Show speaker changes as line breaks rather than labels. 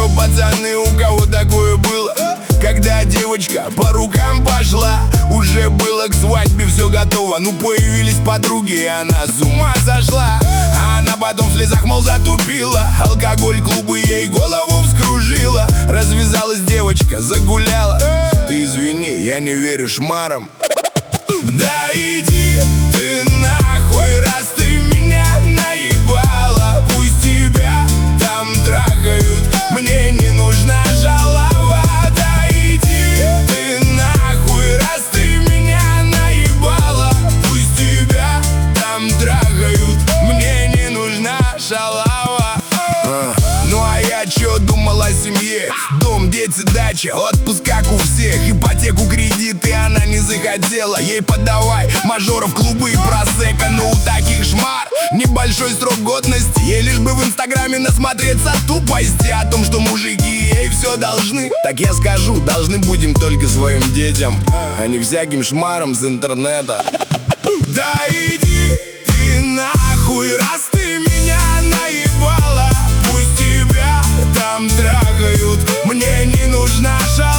что, пацаны, у кого такое было? Когда девочка по рукам пошла, уже было к свадьбе все готово. Ну появились подруги, и она с ума сошла. А она потом в слезах, мол, затупила. Алкоголь, клубы ей голову вскружила. Развязалась девочка, загуляла. Ты извини, я не верю шмарам. Да иди ты нахуй, раз ты меня наебала. Пусть тебя там трахают, мне не нужна шалава. Да иди ты нахуй, раз ты меня наебала. Пусть тебя там трахают, мне не нужна шалава. Ну а я чё думал о семье? Дом, дети, дача, отпуск как у всех. Ипотеку, кредиты она не захотела. Ей подавай мажоров, клубы и просека. Но у таких шмар небольшой срок годности. Ей лишь бы в инстаграме насмотреться тупости о том, что мужики ей все должны. Так я скажу, должны будем только своим детям, а не всяким шмарам с интернета. Да иди ты нахуй, раз ты меня наебала. Пусть тебя там трахают, мне не нужна шалава.